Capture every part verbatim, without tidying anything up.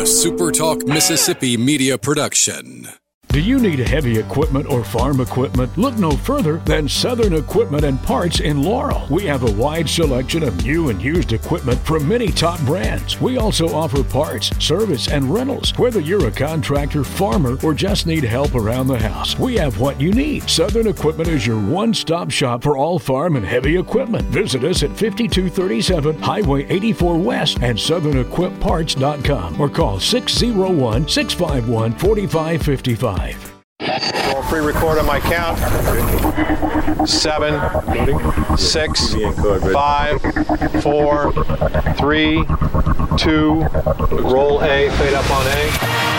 a Super Talk Mississippi media production. Do you need heavy equipment or farm equipment? Look no further than Southern Equipment and Parts in Laurel. We have a wide selection of new and used equipment from many top brands. We also offer parts, service, and rentals. Whether you're a contractor, farmer, or just need help around the house, we have what you need. Southern Equipment is your one-stop shop for all farm and heavy equipment. Visit us at fifty-two thirty-seven Highway eighty-four West and southern equip parts dot com or call six oh one, six five one, four five five five. I'll pre-record on my count. Seven, six, five, four, three, two, roll A, fade up on A.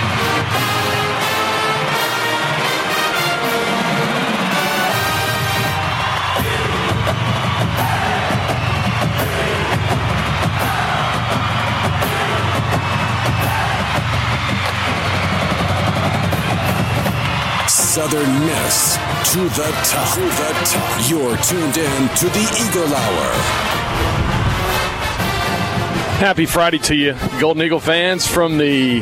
Southern Miss to the top. To the top. You're tuned in to the Eagle Hour. Happy Friday to you, Golden Eagle fans, from the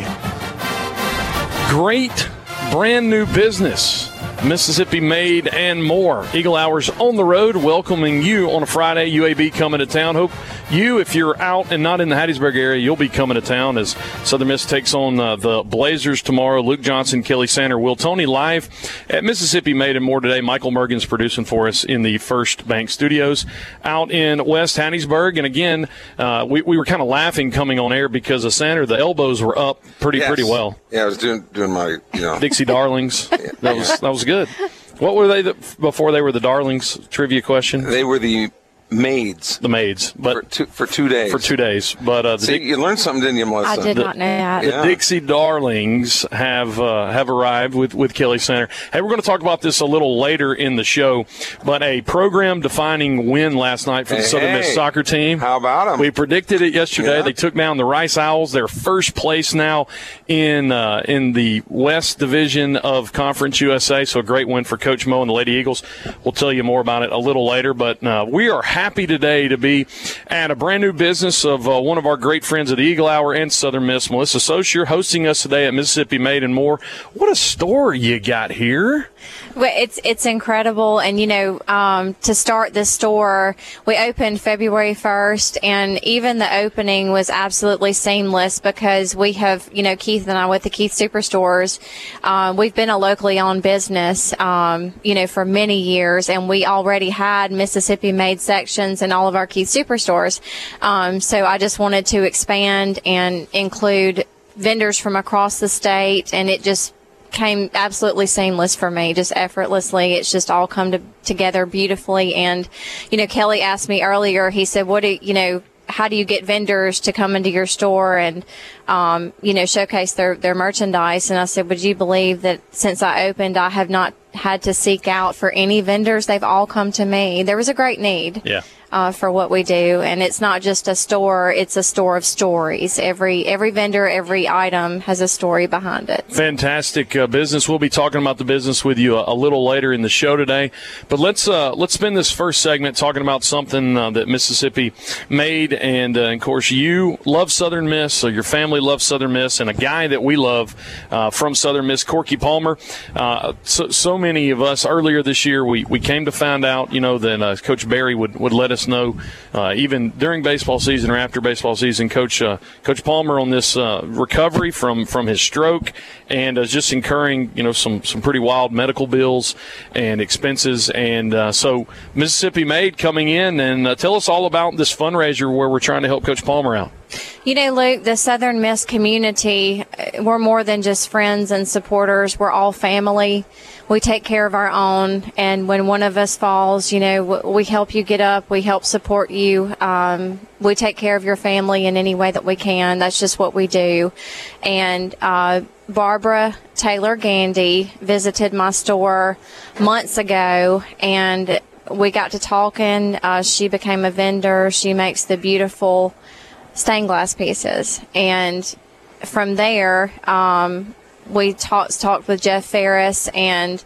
great brand new business, Mississippi Made and More. Eagle Hour's on the road, welcoming you on a Friday. U A B coming to town. Hope you, if you're out and not in the Hattiesburg area, you'll be coming to town as Southern Miss takes on uh, the Blazers tomorrow. Luke Johnson, Kelly Sander, Will Tony live at Mississippi Made and More today. Michael Mergen's producing for us in the First Bank Studios out in West Hattiesburg. And again, uh, we, we were kind of laughing coming on air because of Sander. The elbows were up pretty yes. pretty well. Yeah, I was doing doing my, you know. Dixie Darlings. yeah. That was that was good. What were they the, before they were the Darlings? Trivia question. They were the Maids. The Maids, but for two, for two days. For two days, but uh, the See, you learned something, didn't you, Melissa? I did the, not know that. The yeah. Dixie Darlings have uh, have arrived with with Kelly Sander. Hey, we're going to talk about this a little later in the show, but a program-defining win last night for the hey, Southern Miss hey. soccer team. How about them? We predicted it yesterday. Yeah. They took down the Rice Owls. They're first place now in uh, in the West Division of Conference U S A. So a great win for Coach Mo and the Lady Eagles. We'll tell you more about it a little later, but uh, we are happy today to be at a brand new business of uh, one of our great friends of the Eagle Hour and Southern Miss, Melissa Saucier, hosting us today at Mississippi Made and More. What a store you got here. Well, it's it's incredible, and you know, um, to start this store, we opened February first, and even the opening was absolutely seamless because we have, you know, Keith and I with the Keith Superstores, uh, we've been a locally owned business, um, you know, for many years, and we already had Mississippi Made sections in all of our Keith Superstores. Um, so I just wanted to expand and include vendors from across the state, and it just came absolutely seamless for me, just effortlessly. It's just all come to, together beautifully. And, you know, Kelly asked me earlier, he said, what do you know, how do you get vendors to come into your store and, um, you know, showcase their, their merchandise? And I said, would you believe that since I opened, I have not had to seek out for any vendors? They've all come to me. There was a great need. Yeah. Uh, for what we do, and it's not just a store, it's a store of stories. Every every vendor, every item has a story behind it. Fantastic uh, business. We'll be talking about the business with you a, a little later in the show today, but let's uh, let's spend this first segment talking about something uh, that Mississippi Made, and, uh, and of course you love Southern Miss, so your family loves Southern Miss, and a guy that we love uh, from Southern Miss, Corky Palmer. Uh, so, so many of us earlier this year, we, we came to find out, you know, that uh, Coach Barry would, would let us know, uh, even during baseball season or after baseball season, Coach uh, Coach Palmer on this uh, recovery from, from his stroke, and uh, just incurring, you know, some, some pretty wild medical bills and expenses. And uh, so Mississippi Made coming in, and uh, tell us all about this fundraiser where we're trying to help Coach Palmer out. You know, Luke, the Southern Miss community, we're more than just friends and supporters. We're all family. We take care of our own. And when one of us falls, you know, we help you get up. We help support you. Um, we take care of your family in any way that we can. That's just what we do. And uh, Barbara Taylor Gandy visited my store months ago, and we got to talking. Uh, she became a vendor. She makes the beautiful stained glass pieces, and from there um, we talked talked with Jeff Ferris, and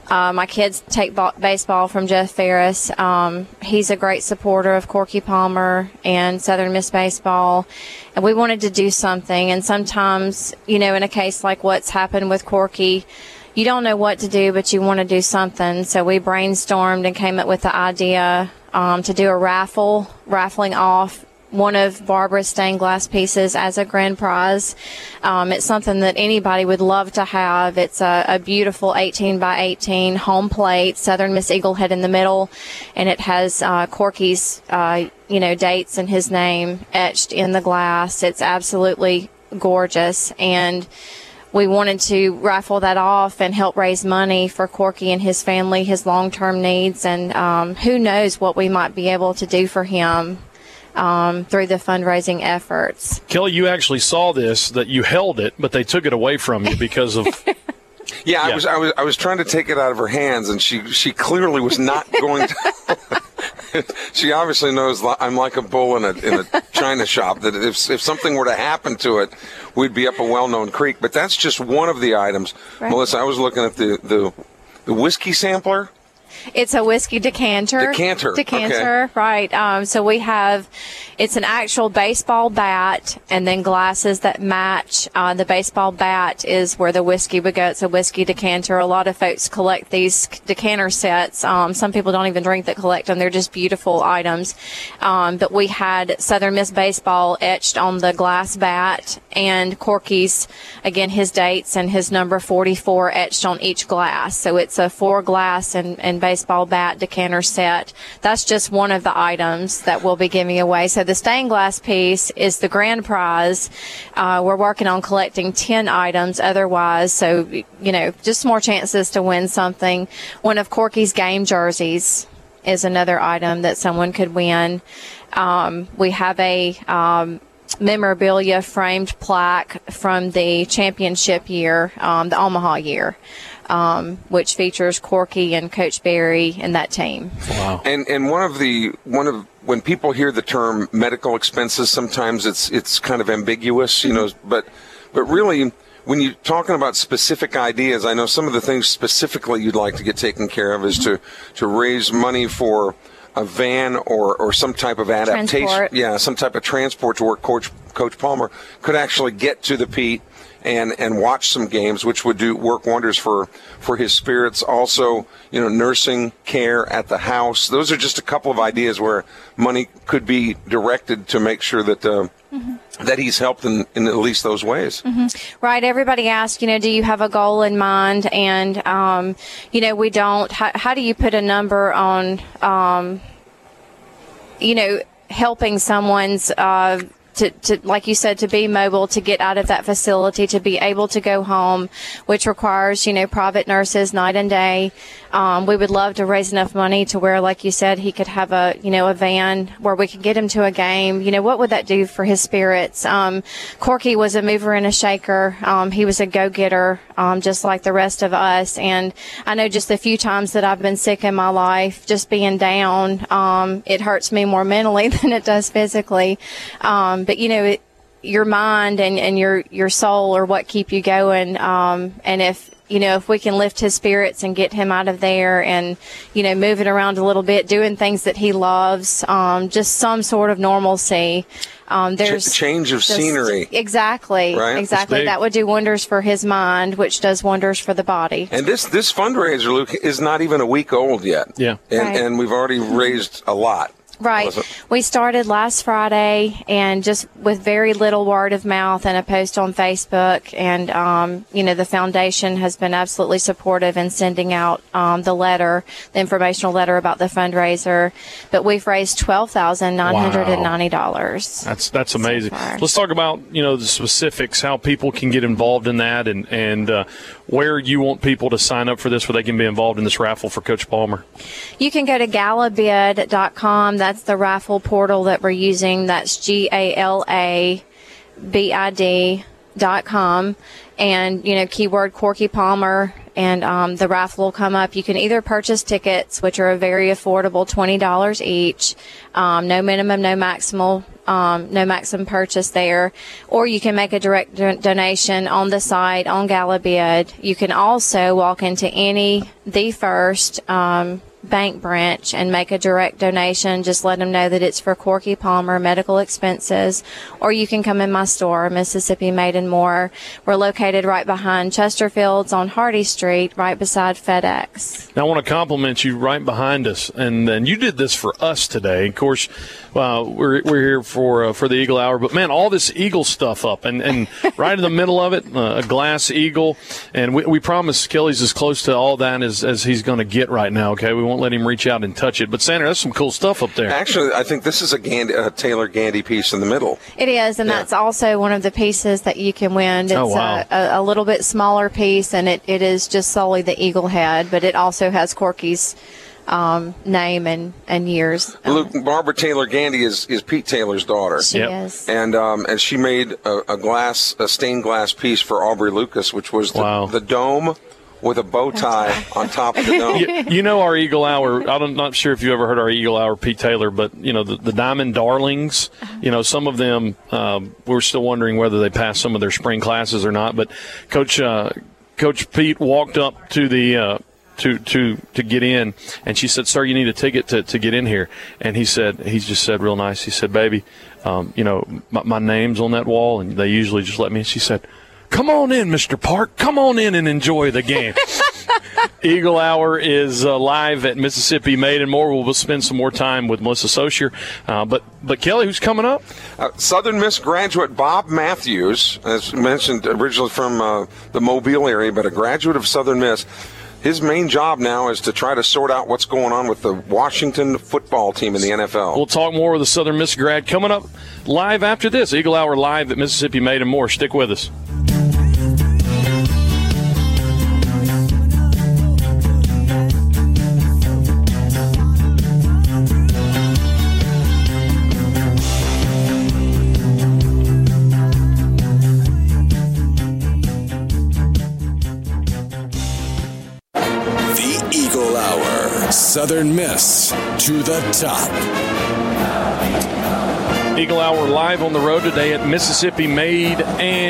Uh, my kids take ba- baseball from Jeff Ferris. Um, he's a great supporter of Corky Palmer and Southern Miss Baseball. And we wanted to do something. And sometimes, you know, in a case like what's happened with Corky, you don't know what to do, but you want to do something. So we brainstormed and came up with the idea um, to do a raffle, raffling off one of Barbara's stained glass pieces as a grand prize. Um, it's something that anybody would love to have. It's a, a beautiful eighteen by eighteen home plate, Southern Miss Eaglehead in the middle, and it has uh, Corky's, uh, you know, dates and his name etched in the glass. It's absolutely gorgeous, and we wanted to raffle that off and help raise money for Corky and his family, his long-term needs, and um, who knows what we might be able to do for him Um, through the fundraising efforts. Kelly, you actually saw this, that you held it, but they took it away from you because of... Yeah, I Yeah. was I was I was trying to take it out of her hands, and she she clearly was not going to. She obviously knows li- I'm like a bull in a in a china shop. That if if something were to happen to it, we'd be up a well-known creek. But that's just one of the items, Right. Melissa. I was looking at the the, the whiskey sampler. It's a whiskey decanter. Decanter, Decanter, right. Um, so we have, it's an actual baseball bat and then glasses that match. Uh, the baseball bat is where the whiskey would go. It's a whiskey decanter. A lot of folks collect these decanter sets. Um, some people don't even drink that collect them. They're just beautiful items. Um, but we had Southern Miss Baseball etched on the glass bat and Corky's, again, his dates and his number forty-four etched on each glass. So it's a four glass and, and baseball bat decanter set. That's just one of the items that we'll be giving away. So the stained glass piece is the grand prize. Uh, we're working on collecting ten items otherwise. So, you know, just more chances to win something. One of Corky's game jerseys is another item that someone could win. Um, we have a um, memorabilia framed plaque from the championship year, um, the Omaha year. Um, which features Corky and Coach Barry and that team. Wow. And and one of the one of when people hear the term medical expenses, sometimes it's it's kind of ambiguous, you know. But but really, when you're talking about specific ideas, I know some of the things specifically you'd like to get taken care of is to to raise money for a van or, or some type of adaptation. Transport. Yeah, some type of transport to where Coach Coach Palmer could actually get to the Pete and and watch some games, which would do work wonders for for his spirits. Also, you know, nursing care at the house. Those are just a couple of ideas where money could be directed to make sure that uh, mm-hmm. that he's helped in, in at least those ways. Mm-hmm. Right. Everybody asks, you know, do you have a goal in mind? And um, you know, we don't. How, how do you put a number on, um, you know, helping someone's uh, To, to, like you said, to be mobile, to get out of that facility, to be able to go home, which requires, you know, private nurses night and day. Um, we would love to raise enough money to where, like you said, he could have a, you know, a van where we could get him to a game. You know, what would that do for his spirits? Um, Corky was a mover and a shaker. Um, he was a go-getter, um, just like the rest of us. And I know just the few times that I've been sick in my life, just being down, um, it hurts me more mentally than it does physically. Um, But, you know, it, your mind and, and your, your soul are what keep you going. Um, and if, you know, if we can lift his spirits and get him out of there and, you know, move it around a little bit, doing things that he loves, um, just some sort of normalcy. Um, there's Ch- change of just, scenery. Exactly. Right? Exactly. That would do wonders for his mind, which does wonders for the body. And this this fundraiser, Luke, is not even a week old yet. Yeah. And, Right. and we've already raised a lot. Right. We started last Friday, and just with very little word of mouth and a post on Facebook. And, um, you know, the foundation has been absolutely supportive in sending out um, the letter, the informational letter about the fundraiser. But we've raised twelve thousand nine hundred ninety dollars. Wow. That's that's amazing. So far. Let's talk about, you know, the specifics, how people can get involved in that, and, and uh, where you want people to sign up for this, where they can be involved in this raffle for Coach Palmer. You can go to gala bid dot com. That's the raffle portal that we're using. That's G A L A B I D dot com. And, you know, keyword Corky Palmer, and um, the raffle will come up. You can either purchase tickets, which are a very affordable twenty dollars each. Um, no minimum, no maximal um, no maximum purchase there, or you can make a direct do- donation on the site on GalaBid. You can also walk into any The First um, bank branch and make a direct donation. Just let them know that it's for Corky Palmer medical expenses, or you can come in my store, Mississippi Made and More. We're located right behind Chesterfield's on Hardy Street, right beside FedEx. Now, I want to compliment you right behind us, and then you did this for us today. Of course, uh, we're we're here for uh, for the Eagle Hour, but man, all this Eagle stuff up, and, and right in the middle of it, uh, a glass Eagle, and we, we promise Kelly's as close to all that as, as he's going to get right now. Okay, we won't let him reach out and touch it. But Sandra, that's some cool stuff up there. Actually, I think this is a, Gandy, a Taylor Gandy piece in the middle. It is, and yeah. that's also one of the pieces that you can win. It's oh, wow. a, a little bit smaller piece, and it, it is just solely the Eagle head, but it also has Corky's um, name and, and years. Luke, Barbara Taylor Gandy is, is Pete Taylor's daughter. She Yep. is. And um, and she made a, a glass, a stained glass piece for Aubrey Lucas, which was the, Wow. the dome with a bow tie on top of the dome. You, you know our Eagle Hour, I'm not sure if you ever heard our Eagle Hour, Pete Taylor, but, you know, the, the Diamond Darlings, you know, some of them, um, we're still wondering whether they passed some of their spring classes or not. But Coach uh, Coach Pete walked up to the uh, to to to get in, and she said, "Sir, you need a ticket to, to get in here." And he said, he just said real nice, he said, "Baby, um, you know, my, my name's on that wall, and they usually just let me." She said, "Come on in, Mister Park. Come on in and enjoy the game." Eagle Hour is uh, live at Mississippi Made and More. We'll spend some more time with Melissa Saucier. Uh, but, but Kelly, who's coming up? Uh, Southern Miss graduate Bob Matthews, as mentioned, originally from uh, the Mobile area, but a graduate of Southern Miss. His main job now is to try to sort out what's going on with the Washington football team in the N F L. We'll talk more with the Southern Miss grad coming up live after this. Eagle Hour live at Mississippi Made and More. Stick with us. Southern Miss to the top. Eagle Hour live on the road today at Mississippi Made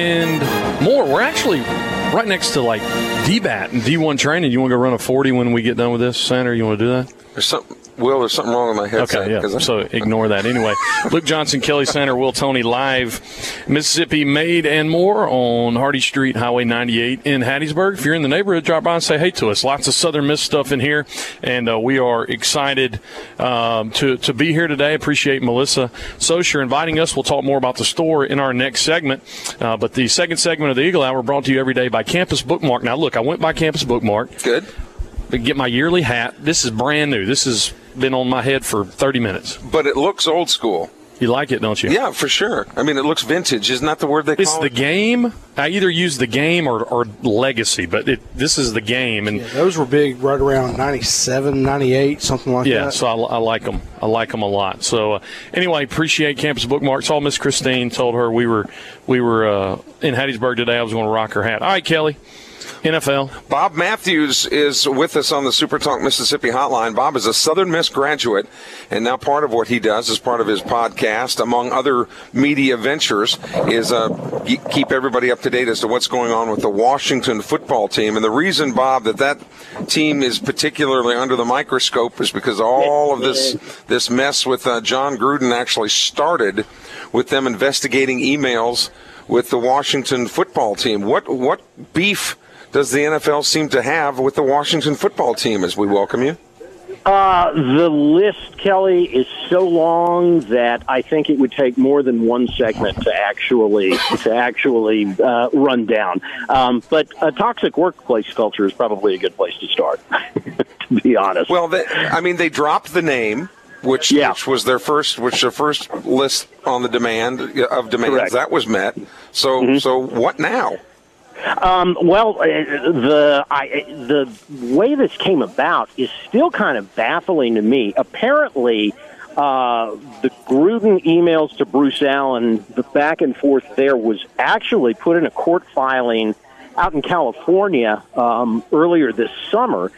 and More. We're actually right next to like D BAT and D one training. You want to go run a forty when we get done with this, Sandra? You want to do that? There's something, Will, there's something wrong with my headset. Okay, yeah, so ignore that. Anyway, Luke Johnson, Kelly Sander, Will Toney live, Mississippi Made and More on Hardy Street, Highway ninety-eight in Hattiesburg. If you're in the neighborhood, drop by and say hey to us. Lots of Southern Miss stuff in here, and uh, we are excited um, to, to be here today. Appreciate Melissa Saucier inviting us. We'll talk more about the store in our next segment, uh, but the second segment of the Eagle Hour brought to you every day by Campus Bookmark. Now, look, I went by Campus Bookmark. Good. To get my yearly hat. This is brand new. This has been on my head for thirty minutes. But it looks old school. You like it, don't you? Yeah, for sure. I mean, it looks vintage. Isn't that the word they call it's it? It's the game. I either use the game or, or legacy, but it, this is the game. And yeah, those were big right around ninety-seven, ninety-eight, something like yeah, that. Yeah, so I, I like them. I like them a lot. So uh, anyway, appreciate Campus Bookmark. Saw Miss Christine, told her we were we were uh, in Hattiesburg today. I was going to rock her hat. All right, Kelly. N F L. Bob Matthews is with us on the Super Talk Mississippi hotline. Bob is a Southern Miss graduate, and now part of what he does as part of his podcast, among other media ventures, is uh, keep everybody up to date as to what's going on with the Washington football team. And the reason, Bob, that that team is particularly under the microscope is because all of this this mess with uh, John Gruden actually started with them investigating emails with the Washington football team. What what beef does the N F L seem to have with the Washington football team as we welcome you? Uh, the list, Kelly, is so long that I think it would take more than one segment to actually to actually uh, run down. Um, but a toxic workplace culture is probably a good place to start, to be honest. Well, they, I mean, they dropped the name, which, yeah. which was their first, which their first list on the demand of demands. Correct. That was met. So, mm-hmm. so what now? Um, well, the I, the way this came about is still kind of baffling to me. Apparently, uh, the Gruden emails to Bruce Allen, the back and forth there was actually put in a court filing out in California um, earlier this summer,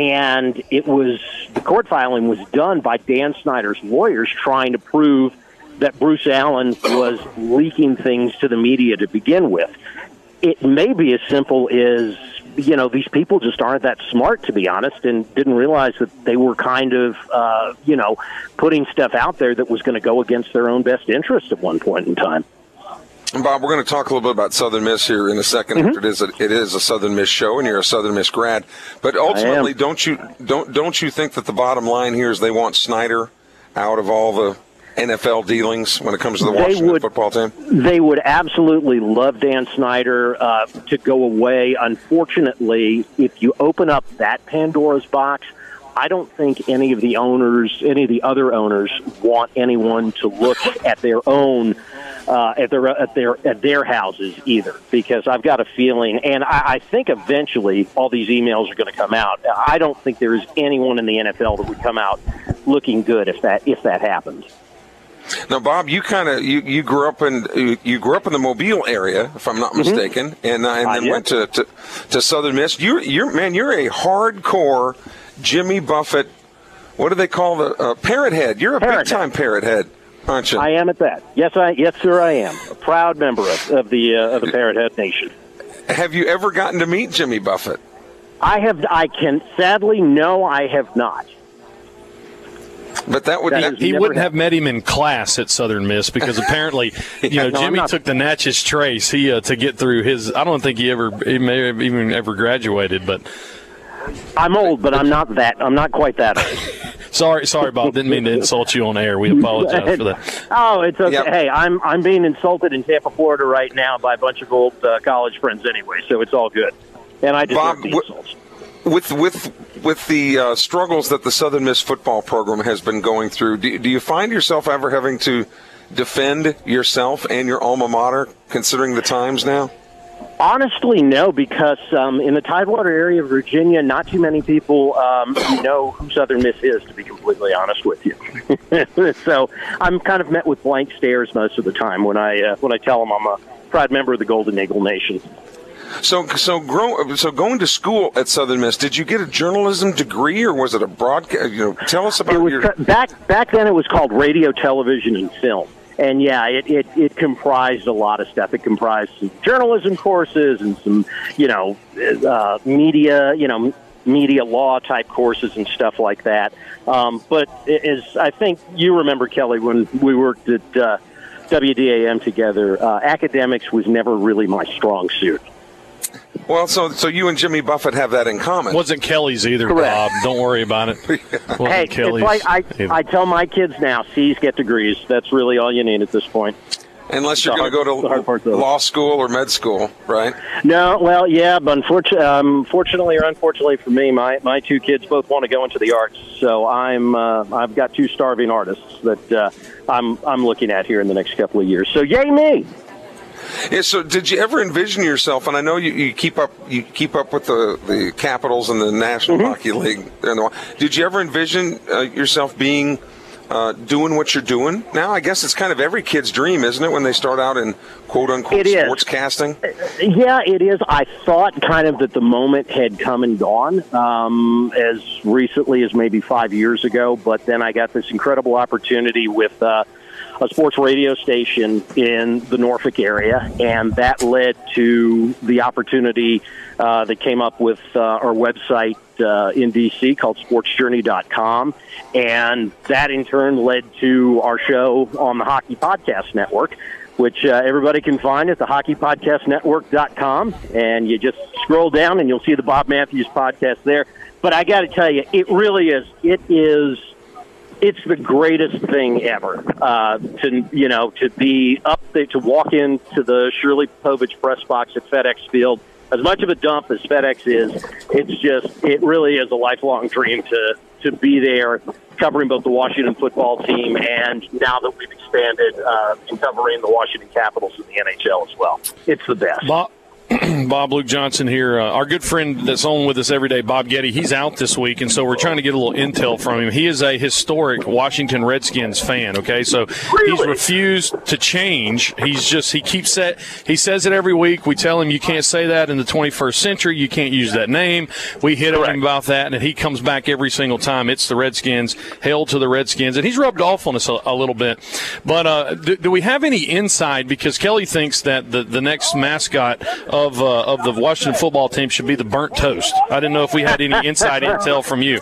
and it was the court filing was done by Dan Snyder's lawyers trying to prove that Bruce Allen was leaking things to the media to begin with. It may be as simple as, you know, these people just aren't that smart, to be honest, and didn't realize that they were kind of, uh, you know, putting stuff out there that was going to go against their own best interest at one point in time. Bob, we're going to talk a little bit about Southern Miss here in a second. Mm-hmm. It is a, it is a Southern Miss show, and you're a Southern Miss grad. But ultimately, don't you don't don't you think that the bottom line here is they want Snyder out of all the N F L dealings when it comes to the Washington would, football team? They would absolutely love Dan Snyder uh, to go away. Unfortunately, if you open up that Pandora's box, I don't think any of the owners, any of the other owners, want anyone to look at their own, uh, at their at their at their houses either. Because I've got a feeling, and I, I think eventually all these emails are going to come out. I don't think there is anyone in the N F L that would come out looking good if that if that happens. Now, Bob, you kind of you, you grew up in you grew up in the Mobile area, if I'm not mistaken, mm-hmm. and uh, and then uh, yeah. went to, to to Southern Miss. You you're man, you're a hardcore Jimmy Buffett. What do they call the uh, parrot head? You're a big time parrot head, aren't you? I am at that. Yes, I yes sir, I am a proud member of, of the uh, of the Parrot Head Nation. Have you ever gotten to meet Jimmy Buffett? I have. I can sadly no, I have not. But that would that he wouldn't happened. have met him in class at Southern Miss because apparently, you know, no, Jimmy took the Natchez Trace he uh, to get through his. I don't think he ever, he may have even ever graduated. But I'm old, but I'm not that. I'm not quite that old. sorry, sorry, Bob. Didn't mean to insult you on air. We apologize for that. Oh, it's okay. Yep. Hey, I'm I'm being insulted in Tampa, Florida, right now by a bunch of old uh, college friends anyway, so it's all good. And I deserve Bob, the insults. With with with the uh, struggles that the Southern Miss football program has been going through, do, do you find yourself ever having to defend yourself and your alma mater, considering the times now? Honestly, no, because um, in the Tidewater area of Virginia, not too many people um, know who Southern Miss is, to be completely honest with you. So I'm kind of met with blank stares most of the time when I uh, when I tell them I'm a proud member of the Golden Eagle Nation. So, so, grow, so going to school at Southern Miss, did you get a journalism degree, or was it a broadcast? You know, tell us about it was, your back back then. It was called radio, television, and film, and yeah, it, it it comprised a lot of stuff. It comprised some journalism courses and some, you know, uh, media, you know, media law type courses and stuff like that. Um, but as I think you remember, Kelly, when we worked at uh, W D A M together, uh, academics was never really my strong suit. Well, so so you and Jimmy Buffett have that in common. Wasn't Kelly's either, Correct. Bob. Don't worry about it. Wasn't hey, Kelly's it's like I, I tell my kids now, C's get degrees. That's really all you need at this point. Unless you're going to go to law school or med school, right? No, well, yeah, but unfortunately, um, fortunately or unfortunately for me, my, my two kids both want to go into the arts. So I'm uh, I've got two starving artists that uh, I'm I'm looking at here in the next couple of years. So yay me! Yeah, so did you ever envision yourself, and I know you, you keep up you keep up with the, the Capitals and the National mm-hmm. Hockey League. Did you ever envision uh, yourself being uh, doing what you're doing now? I guess it's kind of every kid's dream, isn't it, when they start out in quote-unquote sportscasting? Yeah, it is. I thought kind of that the moment had come and gone um, as recently as maybe five years ago, but then I got this incredible opportunity with uh, – a sports radio station in the Norfolk area, and that led to the opportunity uh, that came up with uh, our website uh, in D C called sports journey dot com, and that in turn led to our show on the Hockey Podcast Network, which uh, everybody can find at the hockey podcast network dot com, and you just scroll down and you'll see the Bob Matthews podcast there. But I got to tell you, it really is, it is... It's the greatest thing ever uh, to, you know, to be up there, to walk into the Shirley Povich press box at FedEx Field. As much of a dump as FedEx is, it's just, it really is a lifelong dream to, to be there covering both the Washington football team and now that we've expanded uh, in covering the Washington Capitals in the N H L as well. It's the best. Bob, Bob, Luke Johnson here. Uh, our good friend that's on with us every day, Bob Getty, he's out this week, and so we're trying to get a little intel from him. He is a historic Washington Redskins fan, okay? So really? He's refused to change. He's just, he keeps that, he says it every week. We tell him you can't say that in the twenty-first century. You can't use that name. We hit Correct. him about that, and he comes back every single time. It's the Redskins, hail to the Redskins. And he's rubbed off on us a, a little bit. But uh, do, do we have any insight? Because Kelly thinks that the, the next mascot of uh, of the Washington football team should be the burnt toast. I didn't know if we had any inside intel from you.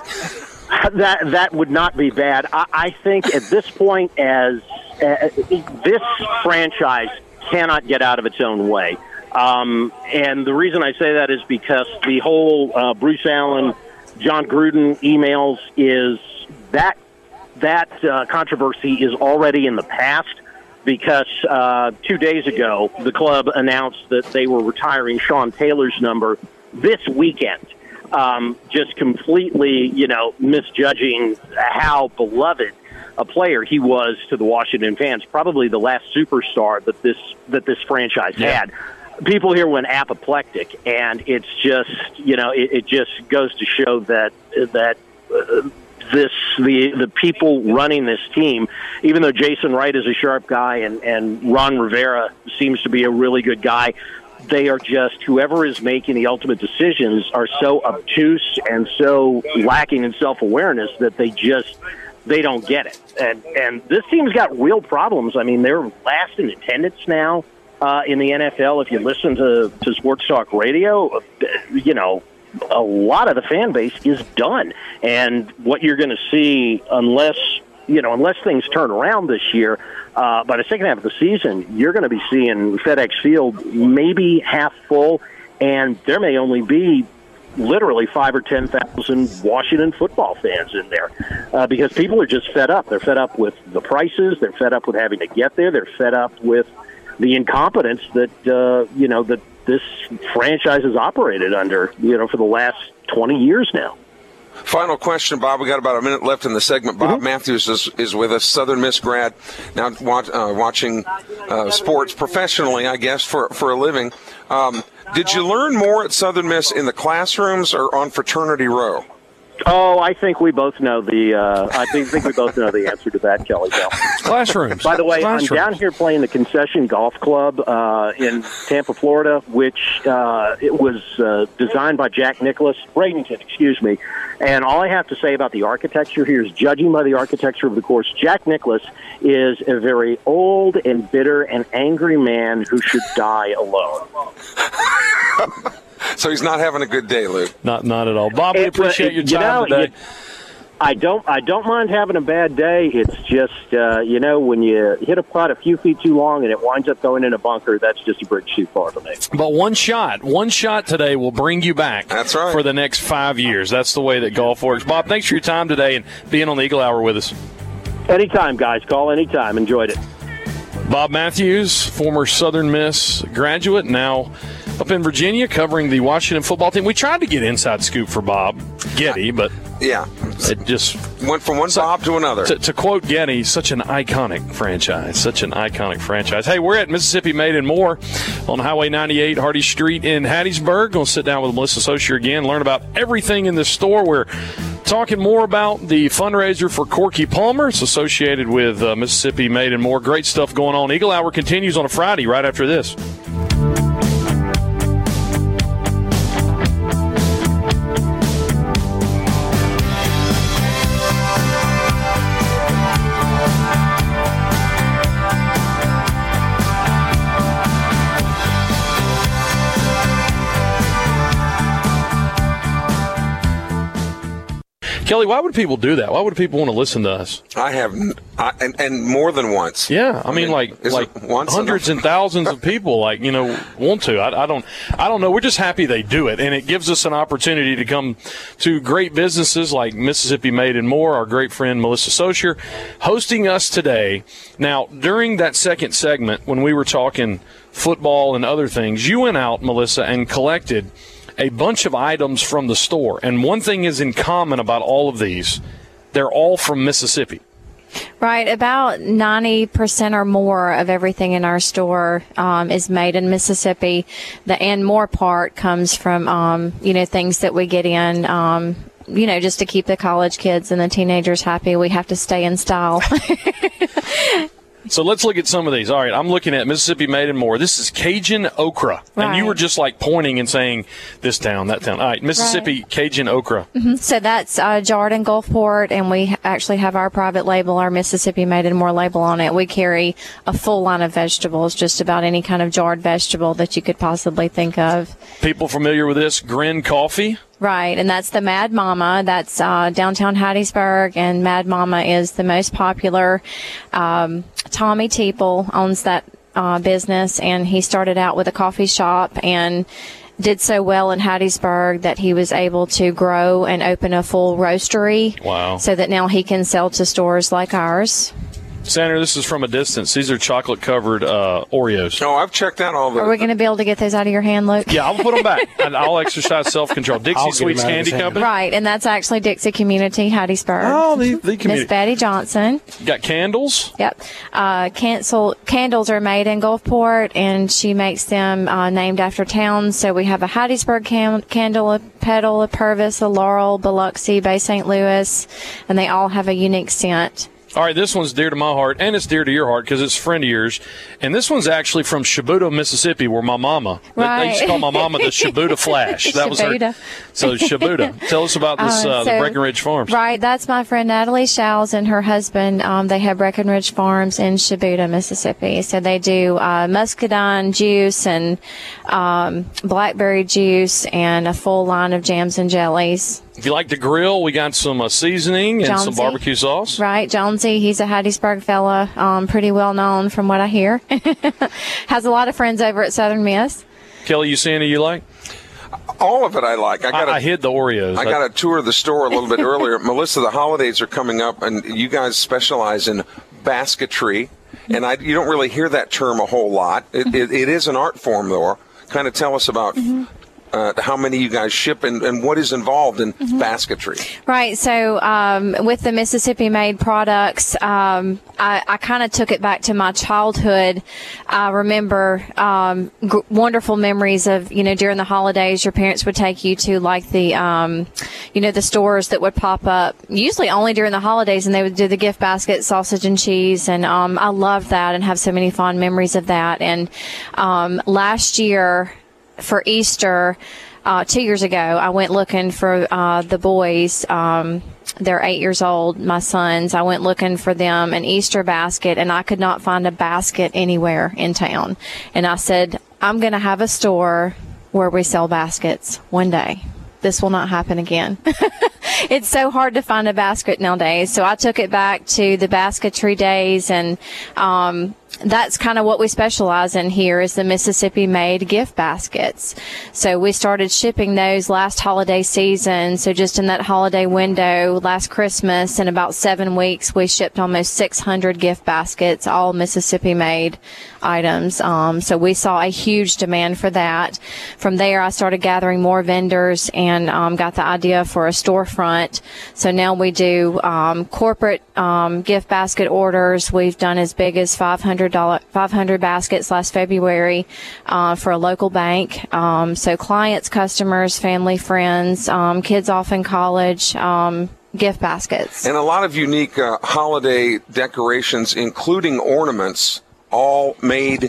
That that would not be bad. I, I think at this point, as uh, this franchise cannot get out of its own way. Um, and the reason I say that is because the whole uh, Bruce Allen, John Gruden emails is that that uh, controversy is already in the past. Because uh, two days ago, the club announced that they were retiring Sean Taylor's number this weekend, um, just completely, you know, misjudging how beloved a player he was to the Washington fans. Probably the last superstar that this that this franchise yeah. had. People here went apoplectic, and it's just, you know, it, it just goes to show that that. Uh, This the the people running this team, even though Jason Wright is a sharp guy and, and Ron Rivera seems to be a really good guy, they are just, whoever is making the ultimate decisions are so obtuse and so lacking in self-awareness that they just, they don't get it. And and this team's got real problems. I mean, they're last in attendance now uh, in the N F L. If you listen to, to Sports Talk Radio, you know, a lot of the fan base is done. And what you're going to see, unless, you know, unless things turn around this year, uh, by the second half of the season, you're going to be seeing FedEx Field maybe half full, and there may only be literally five or ten thousand Washington football fans in there uh, because people are just fed up. They're fed up with the prices. They're fed up with having to get there. They're fed up with the incompetence that, uh, you know, that this franchise has operated under, you know, for the last twenty years now. Final question, Bob. We got about a minute left in the segment. Bob mm-hmm. Matthews is, is with us, Southern Miss grad, now watch, uh, watching uh, sports professionally, I guess, for, for a living. Um, did you learn more at Southern Miss in the classrooms or on fraternity row? Oh, I think we both know the. Uh, I think, think we both know the answer to that, Kelly. Bell. Classrooms. By the way, Classrooms. I'm down here playing the Concession Golf Club uh, in Tampa, Florida, which uh, it was uh, designed by Jack Nicklaus, Bradenton, excuse me. And all I have to say about the architecture here is, judging by the architecture of the course, Jack Nicklaus is a very old and bitter and angry man who should die alone. So he's not having a good day, Luke. Not not at all. Bob, we It- appreciate your you time know, today. you- I don't. I don't mind having a bad day. It's just, uh, you know, when you hit a putt a few feet too long and it winds up going in a bunker, that's just a bridge too far for me. But one shot, one shot today will bring you back. That's right. For the next five years. That's the way that golf works. Bob, thanks for your time today and being on the Eagle Hour with us. Anytime, guys. Call anytime. Enjoyed it. Bob Matthews, former Southern Miss graduate, now up in Virginia covering the Washington football team. We tried to get inside scoop for Bob Getty, but Yeah. it just Went from one Bob to another. To, to quote Getty, such an iconic franchise. Such an iconic franchise. Hey, we're at Mississippi Made and More on Highway ninety-eight, Hardy Street in Hattiesburg. Going to sit down with Melissa Saucier again, learn about everything in this store. We're talking more about the fundraiser for Corky Palmer. It's associated with uh, Mississippi Made and More. Great stuff going on. Eagle Hour continues on a Friday right after this. Kelly, why would people do that? Why would people want to listen to us? I have, I, and, and more than once. Yeah, I, I mean, mean, like like hundreds and thousands of people, like you know, want to. I, I don't, I don't know. We're just happy they do it, and it gives us an opportunity to come to great businesses like Mississippi Made and More. Our great friend Melissa Saucier hosting us today. Now, during that second segment, when we were talking football and other things, you went out, Melissa, and collected a bunch of items from the store. And one thing is in common about all of these, they're all from Mississippi. Right. About ninety percent or more of everything in our store um, is made in Mississippi. The and more part comes from, um, you know, things that we get in, um, you know, just to keep the college kids and the teenagers happy. We have to stay in style. So let's look at some of these. All right, I'm looking at Mississippi Made and More. This is Cajun okra. Right. And you were just like pointing and saying this town, that town. All right, Mississippi Right. Cajun okra. Mm-hmm. So that's uh, jarred in Gulfport, and we actually have our private label, our Mississippi Made and More label on it. We carry a full line of vegetables, just about any kind of jarred vegetable that you could possibly think of. People familiar with this? Grin Coffee. Right, and that's the Mad Mama. That's uh, downtown Hattiesburg, and Mad Mama is the most popular. Um, Tommy Teeple owns that uh, business, and he started out with a coffee shop and did so well in Hattiesburg that he was able to grow and open a full roastery. Wow. So that now he can sell to stores like ours. Sandra, this is from a distance. These are chocolate-covered uh, Oreos. No, I've checked out all the. Are we going to be able to get those out of your hand, Luke? Yeah, I'll put them back, and I'll exercise self-control. Dixie I'll get Sweets them out of Candy his hand. Company. Right, and that's actually Dixie Community, Hattiesburg. Oh, the, the Miss community. Betty Johnson. Got candles. Yep. Uh, cancel, candles are made in Gulfport, and she makes them uh, named after towns. So we have a Hattiesburg cam- candle, a Petal, a Purvis, a Laurel, Biloxi, Bay Saint Louis, and they all have a unique scent. All right, this one's dear to my heart, and it's dear to your heart because it's a friend of yours. And this one's actually from Shibuda, Mississippi, where my mama, Right. they used to call my mama the Shibuda Flash. That was her. Shibuda. So Shibuda. Tell us about this, Uh, uh, the so- Breckenridge Farms. Right, that's my friend Natalie Showles and her husband. Um, they have Breckenridge Farms in Shibuda, Mississippi. So they do uh, muscadine juice and um, blackberry juice and a full line of jams and jellies. If you like to grill, we got some uh, seasoning and some Jonesy. barbecue sauce. Right, Jonesy, he's a Hattiesburg fella, um, pretty well known from what I hear. Has a lot of friends over at Southern Miss. Kelly, you see any you like? All of it I like. I got. I, a- I hid the Oreos. I got a tour of the store a little bit earlier. Melissa, the holidays are coming up, and you guys specialize in basketry, and I, you don't really hear that term a whole lot. It, it, it is an art form, though. Kind of tell us about uh, how many you guys ship and, and what is involved in basketry. Right. So um, with the Mississippi Made products, um, I, I kind of took it back to my childhood. I remember um, g- wonderful memories of, you know, during the holidays, your parents would take you to like the, um, you know, the stores that would pop up, usually only during the holidays, and they would do the gift basket, sausage and cheese. And um, I loved that and have so many fond memories of that. And um, last year, for Easter, uh, two years ago, I went looking for uh, the boys. Um, they're eight years old, my sons. I went looking for them an Easter basket, and I could not find a basket anywhere in town. And I said, I'm going to have a store where we sell baskets one day. This will not happen again. It's so hard to find a basket nowadays. So I took it back to the basketry days, and um, that's kind of what we specialize in here is the Mississippi Made gift baskets. So we started shipping those last holiday season. So just in that holiday window, last Christmas, in about seven weeks, we shipped almost six hundred gift baskets, all Mississippi Made items. Um, so we saw a huge demand for that. From there, I started gathering more vendors and um, got the idea for a storefront. So now we do um, corporate um, gift basket orders. We've done as big as five hundred dollars, five hundred baskets last February uh, for a local bank. Um, so clients, customers, family, friends, um, kids off in college, um, gift baskets. And a lot of unique uh, holiday decorations, including ornaments, all made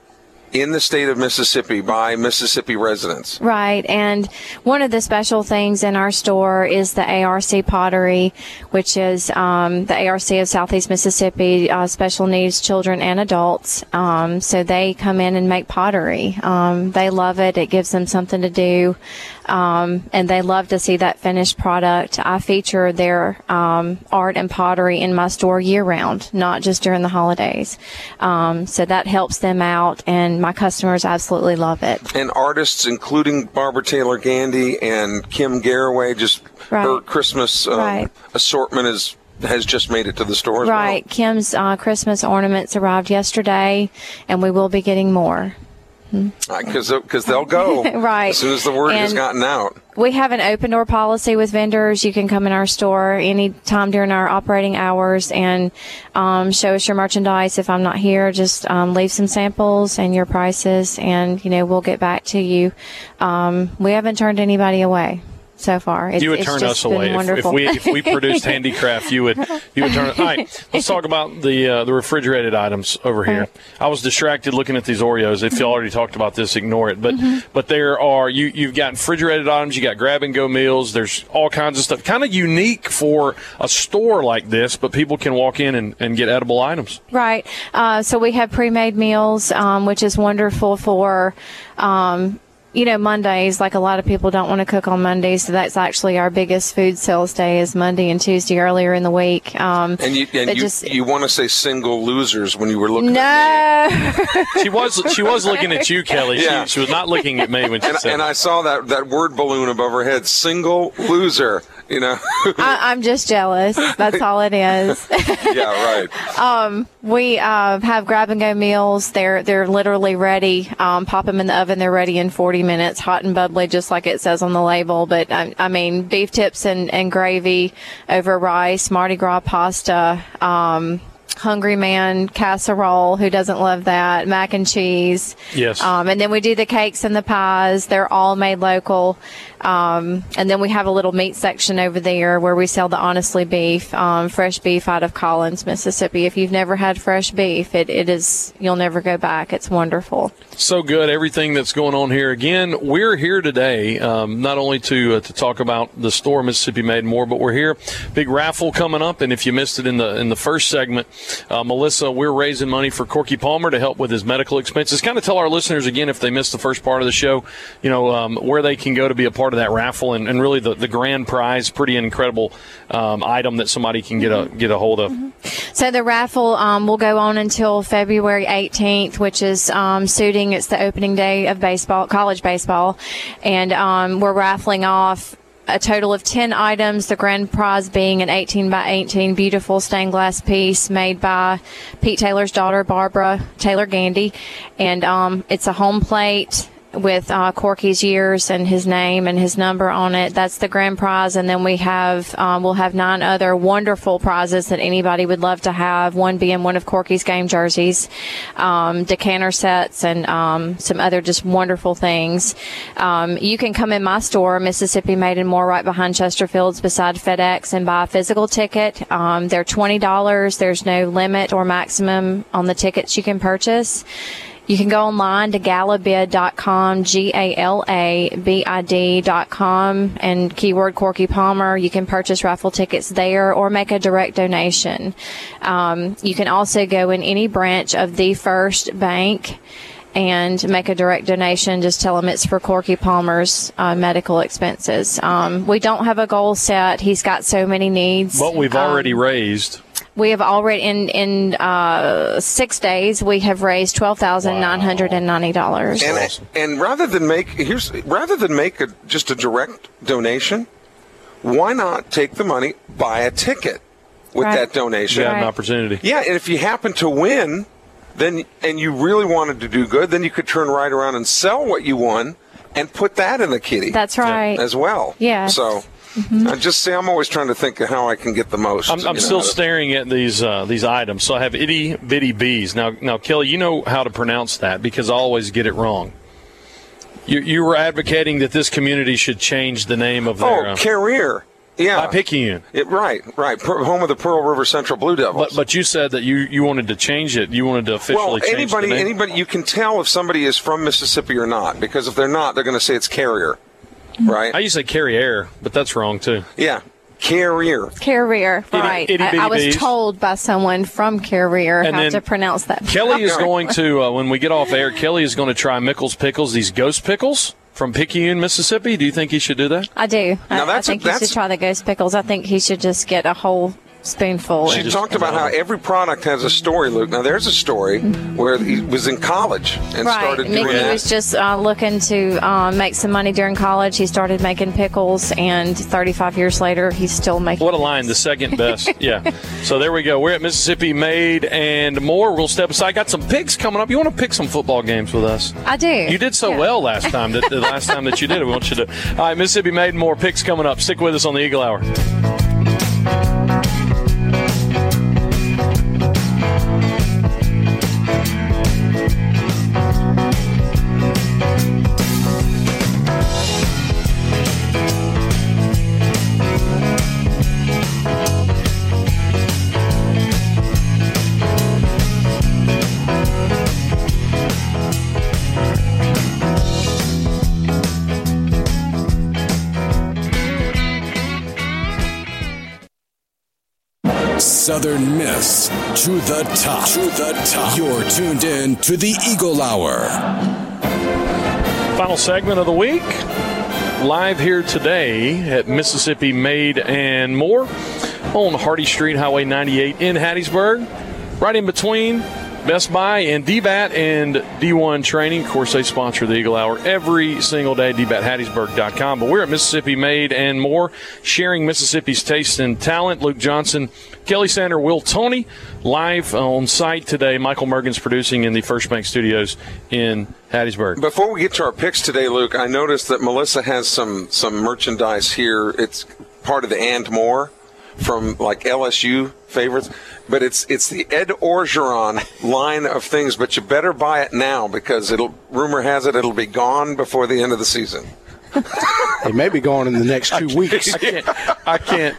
in the state of Mississippi by Mississippi residents. Right, and one of the special things in our store is the A R C pottery, which is um, the A R C of Southeast Mississippi, uh, special needs children and adults. Um, so they come in and make pottery. Um, they love it. It gives them something to do, um, and they love to see that finished product. I feature their um, art and pottery in my store year-round, not just during the holidays. Um, so that helps them out, and my customers absolutely love it. And artists, including Barbara Taylor Gandy and Kim Garraway, just Right. her Christmas um, Right. assortment is has just made it to the store as Right. Kim's uh, Christmas ornaments arrived yesterday, and we will be getting more. Because uh, because they'll go right. as soon as the word and has gotten out. We have an open door policy with vendors. You can come in our store anytime during our operating hours and um, show us your merchandise. If I'm not here, just um, leave some samples and your prices, and you know we'll get back to you. Um, we haven't turned anybody away so far. It's, you would it's turn just us away been if, if we if we produced handicraft. You would you would turn. All right, let's talk about the uh, the refrigerated items over here. Right. I was distracted looking at these Oreos. If you already talked about this, ignore it. But Mm-hmm. but there are you you've got refrigerated items. You got grab and go meals. There's all kinds of stuff. Kind of unique for a store like this, but people can walk in and, and get edible items. Right. Uh, so we have pre-made meals, um, which is wonderful for. Um, You know, Mondays, like a lot of people don't want to cook on Mondays, so that's actually our biggest food sales day is Monday and Tuesday earlier in the week. Um, And you and you, just, you want to say single losers when you were looking no. at me. She was she was looking at you, Kelly. Yeah. She, she was not looking at me when she And, said and it. I saw that, that word balloon above her head, single loser, you know. I, I'm just jealous. That's all it is. Yeah, right. Um, we uh, have grab and go meals. They're they're literally ready. Um, pop them in the oven. They're ready in forty minutes, hot and bubbly, just like it says on the label. But I, I mean, beef tips and, and gravy over rice, Mardi Gras pasta, um, Hungry Man casserole. Who doesn't love that? Mac and cheese. Yes. Um, and then we do the cakes and the pies. They're all made local. Um, and then we have a little meat section over there where we sell the Honestly beef, um, fresh beef out of Collins, Mississippi. If you've never had fresh beef, it, it is, you'll never go back. It's wonderful. So good, everything that's going on here. Again, we're here today um, not only to uh, to talk about the store Mississippi Made more, but we're here. Big raffle coming up, and if you missed it in the in the first segment, uh, Melissa, we're raising money for Corky Palmer to help with his medical expenses. Kind of tell our listeners again, if they missed the first part of the show, you know, um, where they can go to be a part of that raffle, and, and really the, the grand prize, pretty incredible um, item that somebody can get a get a hold of. Mm-hmm. So the raffle um, will go on until February eighteenth, which is um, suiting. It's the opening day of baseball, college baseball, and um, we're raffling off a total of ten items, the grand prize being an eighteen by eighteen beautiful stained glass piece made by Pete Taylor's daughter, Barbara Taylor Gandy, and um, it's a home plate with uh, Corky's years and his name and his number on it. That's the grand prize. And then we have, um, we'll have nine other wonderful prizes that anybody would love to have, one being one of Corky's game jerseys, um, decanter sets, and um, some other just wonderful things. Um, you can come in my store, Mississippi Made and More, right behind Chesterfield's beside FedEx, and buy a physical ticket. Um, they're twenty dollars. There's no limit or maximum on the tickets you can purchase. You can go online to galabid dot com, G A L A B I D dot com, and keyword Corky Palmer. You can purchase raffle tickets there or make a direct donation. Um, you can also go in any branch of the First Bank and make a direct donation. Just tell him it's for Corky Palmer's uh, medical expenses. Um, we don't have a goal set. He's got so many needs. But we've already um, raised. We have already, in in uh, six days, we have raised twelve thousand nine hundred and ninety dollars. And, awesome. and rather than make here's rather than make a, just a direct donation, why not take the money, buy a ticket with Right. that donation? You have an Right. opportunity. Yeah, and if you happen to win, then and you really wanted to do good, then you could turn right around and sell what you won and put that in the kitty. That's right. as well. Yes. So I just say I'm always trying to think of how I can get the most. I'm, I'm you still know. staring at these uh, these items. So I have itty bitty bees. Now, now, Kelly, you know how to pronounce that because I always get it wrong. You you were advocating that this community should change the name of their Oh, uh, Carrier. Yeah. by Picayune. It, right, right. Per, home of the Pearl River Central Blue Devils. But but you said that you, you wanted to change it. You wanted to officially well, change anybody, the name. anybody, you can tell if somebody is from Mississippi or not, because if they're not, they're going to say it's Carrier, right? I used to say Carrier, but that's wrong too. Yeah, Carrier. Carrier, right. itty I, bitty I was bees. told by someone from Carrier And how then to pronounce that. Kelly is going to, uh, when we get off air, Kelly is going to try Mickles Pickles, these ghost pickles from Picayune, Mississippi. Do you think he should do that? I do. Now I, I that's a- think he that's- should try the ghost pickles. I think he should just get a whole spoonful. She talked about how every product has a story, Luke. Now, there's a story where he was in college and right. started doing Mickey that. was just uh, looking to uh, make some money during college. He started making pickles, and thirty-five years later, he's still making What a line, the second best. Yeah. So there we go. We're at Mississippi Made and more. We'll step aside. Got some picks coming up. You want to pick some football games with us? I do. You did so yeah. well last time, that, the last time that you did it. We want you to. All right, Mississippi Made and more picks coming up. Stick with us on the Eagle Hour. Southern Miss to the top. To the top. You're tuned in to the Eagle Hour. Final segment of the week. Live here today at Mississippi Made and More on Hardy Street, Highway ninety-eight in Hattiesburg. Right in between Best Buy and D BAT and D one Training. Of course, they sponsor the Eagle Hour every single day, d bat hattiesburg dot com. But we're at Mississippi Made and More, sharing Mississippi's taste and talent. Luke Johnson, Kelly Sander, Will Toney, live on site today. Michael Mergens producing in the First Bank Studios in Hattiesburg. Before we get to our picks today, Luke, I noticed that Melissa has some, some merchandise here. It's part of the And More from like L S U favorites. But it's it's the Ed Orgeron line of things, but you better buy it now because it'll rumor has it it'll be gone before the end of the season. It may be gone in the next two weeks. I can't. I can't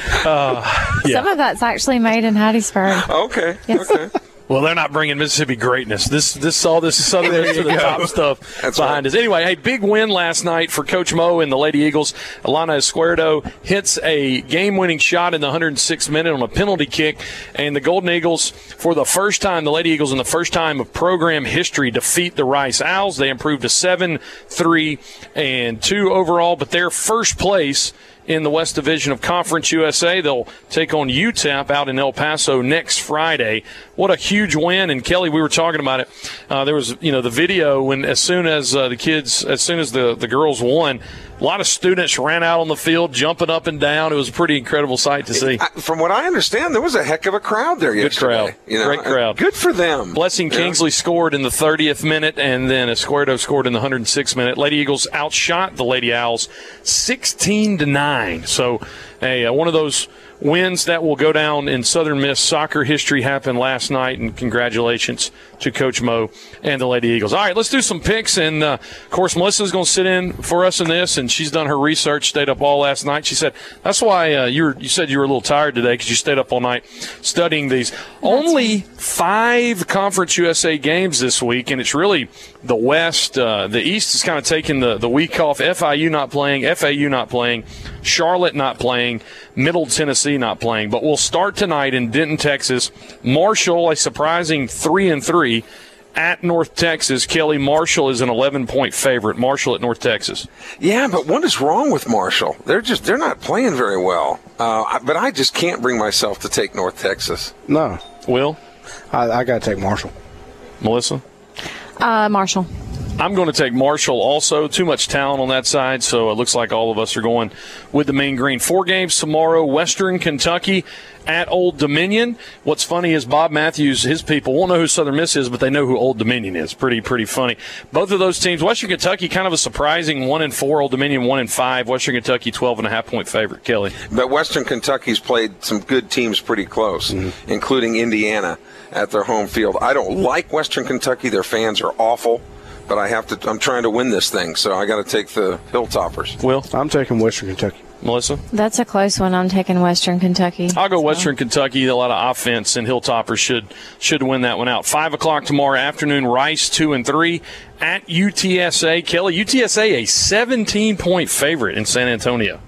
uh, yeah. Some of that's actually made in Hattiesburg. Okay. Yes. Okay. Well, they're not bringing Mississippi greatness. This, this, all this Southern Miss to the top stuff That's behind right. us. Anyway, hey, big win last night for Coach Mo and the Lady Eagles. Alana Escuerdo hits a game-winning shot in the one hundred sixth minute on a penalty kick, and the Golden Eagles, for the first time, the Lady Eagles, in the first time of program history, defeat the Rice Owls. They improved to seven, three, and two overall, but they're first place in the West Division of Conference U S A. They'll take on U T E P out in El Paso next Friday. What a huge win. And Kelly, we were talking about it. Uh, there was, you know, the video when as soon as uh, the kids, as soon as the, the girls won, a lot of students ran out on the field, jumping up and down. It was a pretty incredible sight to see. I, from what I understand, there was a heck of a crowd there Good yesterday. crowd. You know, Great crowd. Good for them. Blessing Yeah. Kingsley scored in the thirtieth minute, and then Escuerdo scored in the one hundred sixth minute. Lady Eagles outshot the Lady Owls sixteen to nine. So, hey, uh, one of those wins that will go down in Southern Miss soccer history happened last night, and congratulations to Coach Mo and the Lady Eagles. All right, let's do some picks, and, uh, of course, Melissa's going to sit in for us in this, and she's done her research, stayed up all last night. She said that's why uh, you were, you said you were a little tired today because you stayed up all night studying these. That's Only right. five Conference U S A games this week, and it's really the West. Uh, the East is kind of taking the, the week off. F I U not playing, F A U not playing, Charlotte not playing, Middle Tennessee not playing. But we'll start tonight in Denton, Texas. Marshall, a surprising three and three at North Texas. Kelly, Marshall is an eleven-point favorite. Marshall at North Texas. Yeah, but what is wrong with Marshall? They're just they're not playing very well. Uh, but I just can't bring myself to take North Texas. No. Will? I, I got to take Marshall. Melissa? Uh, Marshall. I'm going to take Marshall also. Too much talent on that side, so it looks like all of us are going with the Mean Green. Four games tomorrow, Western Kentucky at Old Dominion. What's funny is Bob Matthews, his people won't know who Southern Miss is, but they know who Old Dominion is. Pretty, pretty funny. Both of those teams, Western Kentucky, kind of a surprising one and four, Old Dominion one and five. Western Kentucky twelve and a half point favorite. Kelly. But Western Kentucky's played some good teams pretty close, mm-hmm. including Indiana at their home field. I don't like Western Kentucky. Their fans are awful. But I have to. I'm trying to win this thing, so I got to take the Hilltoppers. Will? I'm taking Western Kentucky. Melissa? That's a close one. I'm taking Western Kentucky. I'll go so. Western Kentucky. A lot of offense, and Hilltoppers should should win that one out. Five o'clock tomorrow afternoon. Rice two and three at U T S A. Kelly, U T S A a seventeen point favorite in San Antonio.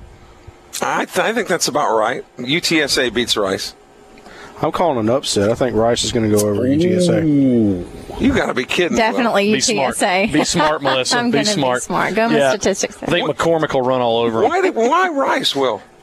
I, th- I think that's about right. U T S A beats Rice. I'm calling an upset. I think Rice is going to go over U T S A. Ooh. You got to be kidding. Definitely Will. U T S A. Be smart, be smart Melissa. I'm be gonna smart. Be smart. Go yeah. with statistics. I think McCormick will run all over him. Why, why Rice, Will?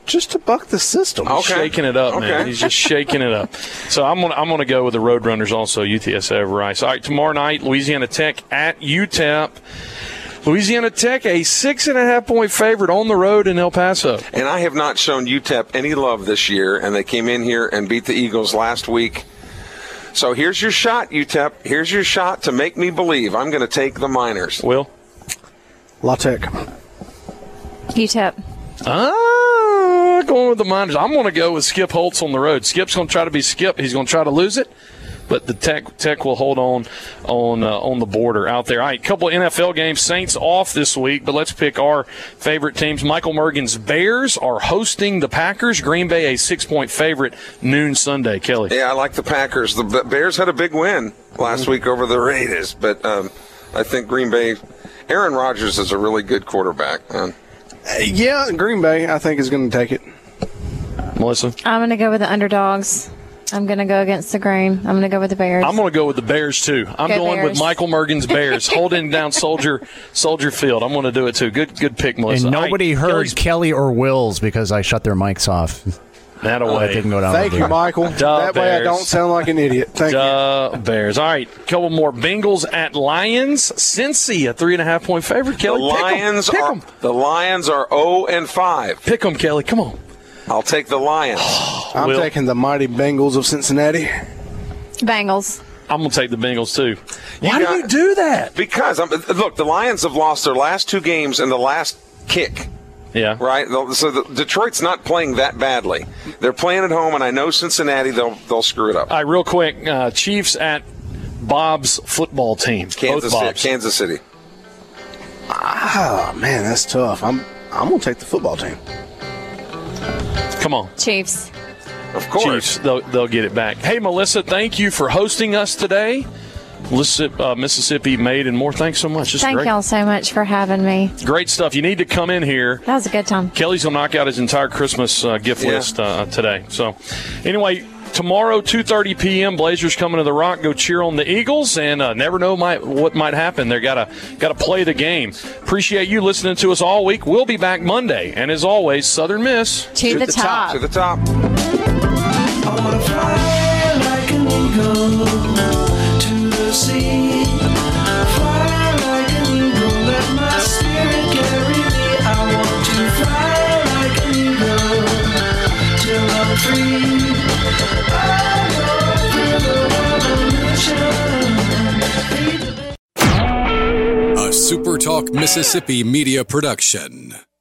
just to buck the system. He's Okay. shaking it up, man. Okay. He's just shaking it up. So I'm gonna I'm gonna go with the Roadrunners also. U T S A over Rice. All right, tomorrow night, Louisiana Tech at U T E P. Louisiana Tech, a six and a half point favorite on the road in El Paso. And I have not shown U T E P any love this year, and they came in here and beat the Eagles last week. So here's your shot, U T E P. Here's your shot to make me believe. I'm going to take the Miners. Will? La Tech. U T E P. Ah, going with the Miners. I'm going to go with Skip Holtz on the road. Skip's going to try to be Skip. He's going to try to lose it. But the Tech Tech will hold on on uh, on the border out there. All right, couple of N F L games. Saints off this week, but let's pick our favorite teams. Michael Mergen's Bears are hosting the Packers. Green Bay, a six-point favorite, noon Sunday. Kelly. Yeah, I like the Packers. The B- Bears had a big win last week over the Raiders, but um, I think Green Bay, Aaron Rodgers is a really good quarterback, man. Uh, yeah, Green Bay, I think, is going to take it. Melissa? I'm going to go with the underdogs. I'm going to go against the grain. I'm going to go with the Bears. I'm going to go with the Bears, too. I'm Go going Bears. with Michael Mergen's Bears, holding down Soldier Soldier Field. I'm going to do it, too. Good good pick, Melissa. And nobody All right, heard Kelly's- Kelly or Will's because I shut their mics off. That Oh, away. it didn't go down. Thank the you, river. Michael. Duh, that way I Bears. don't sound like an idiot. Thank you. Duh, Bears. All right, couple more. Bengals at Lions. Cincy, a three and a half point favorite. The Kelly, pick 'em. Lions Pick are 'em. the Lions are oh and five. Pick 'em, Kelly. Come on. I'll take the Lions. I'm Will. taking the mighty Bengals of Cincinnati. Bengals. I'm going to take the Bengals, too. You Why got- do you do that? Because um, look, the Lions have lost their last two games in the last kick. Yeah. Right, so the, Detroit's not playing that badly. They're playing at home, and I know Cincinnati they'll they'll screw it up. All right, real quick. Uh, Chiefs at Bob's football team. Kansas Both City, Bobs. Kansas City. Oh, man, that's tough. I'm I'm going to take the football team. Come on. Chiefs. Of course. Chiefs, they'll, they'll get it back. Hey, Melissa, thank you for hosting us today. Mississippi, uh, Mississippi Made and more. Thanks so much. This is Thank great. y'all so much for having me. Great stuff. You need to come in here. That was a good time. Kelly's going to knock out his entire Christmas uh, gift Yeah. list uh, today. So, anyway, tomorrow, two thirty p.m., Blazers coming to the Rock. Go cheer on the Eagles, and uh, never know might, what might happen. They've got to got to play the game. Appreciate you listening to us all week. We'll be back Monday. And as always, Southern Miss. To, the, top. To the top. I wanna fly like an eagle to the sea. Fly like an eagle, let my spirit carry me. I want to fly like an eagle till I'm free. I go through the revolution. A SuperTalk Mississippi media production.